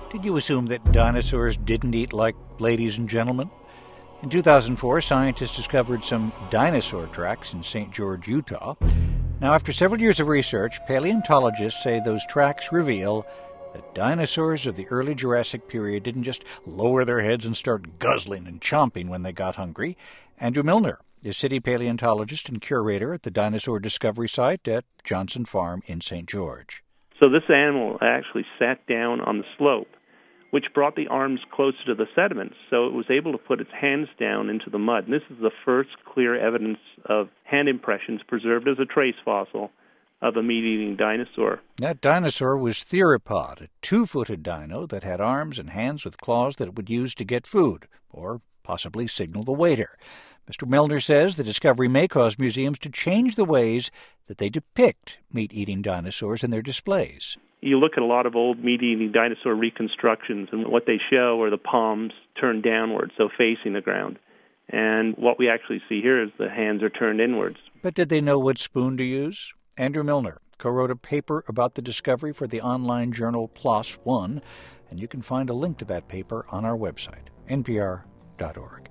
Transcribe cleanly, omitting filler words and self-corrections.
Did you assume that dinosaurs didn't eat like ladies and gentlemen? In 2004, scientists discovered some dinosaur tracks in St. George, Utah. Now, after several years of research, paleontologists say those tracks reveal that dinosaurs of the early Jurassic period didn't just lower their heads and start guzzling and chomping when they got hungry. Andrew Milner is city paleontologist and curator at the Dinosaur Discovery Site at Johnson Farm in St. George. So this animal actually sat down on the slope, which brought the arms closer to the sediments, so it was able to put its hands down into the mud. And this is the first clear evidence of hand impressions preserved as a trace fossil of a meat-eating dinosaur. That dinosaur was theropod, a two-footed dino that had arms and hands with claws that it would use to get food, or possibly signal the waiter. Mr. Milner says the discovery may cause museums to change the ways that they depict meat-eating dinosaurs in their displays. You look at a lot of old meat-eating dinosaur reconstructions, and what they show are the palms turned downwards, so facing the ground. And what we actually see here is the hands are turned inwards. But did they know what spoon to use? Andrew Milner co-wrote a paper about the discovery for the online journal PLOS ONE, and you can find a link to that paper on our website, npr.org.